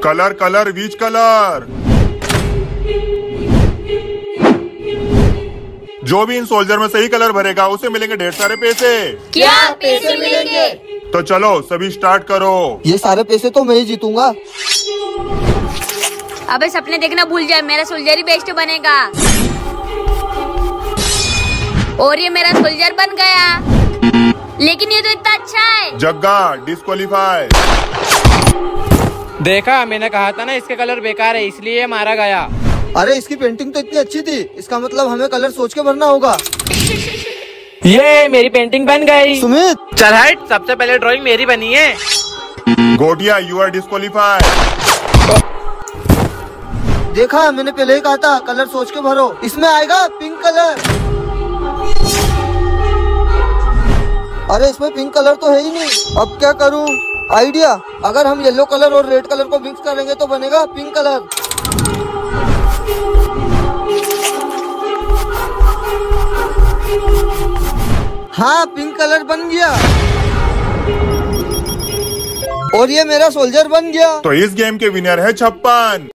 Colour colour which colour. जो भी इन soldier में सही कलर भरेगा उसे मिलेंगे ढेर सारे पैसे। क्या पैसे मिलेंगे? तो चलो सभी स्टार्ट करो। ये सारे पैसे तो मैं ही जीतूंगा। अबे सपने देखना भूल जाए, मेरा सोल्जर ही बेस्ट बनेगा। और ये मेरा सोल्जर बन गया। लेकिन ये तो इतना अच्छा है। जग्गा डिस्क्वालीफाई। देखा, मैंने कहा था ना इसके कलर बेकार है, इसलिए ये मारा गया। अरे इसकी पेंटिंग तो इतनी अच्छी थी, इसका मतलब हमें कलर सोच के भरना होगा। ये मेरी पेंटिंग बन गई। सुमित चल हट, सबसे पहले ड्राइंग मेरी बनी है। Gotiya you are disqualify. देखा, मैंने पहले ही कहा था कलर सोच के भरो। इसमें आएगा पिंक कलर। अरे इसमें पिंक कलर तो है ही नहीं, अब क्या करूं? आइडिया, अगर हम येलो कलर और रेड कलर को मिक्स करेंगे तो बनेगा पिंक कलर। हाँ, पिंक कलर बन गया। और ये मेरा सोल्जर बन गया। तो इस गेम के विनर है 56।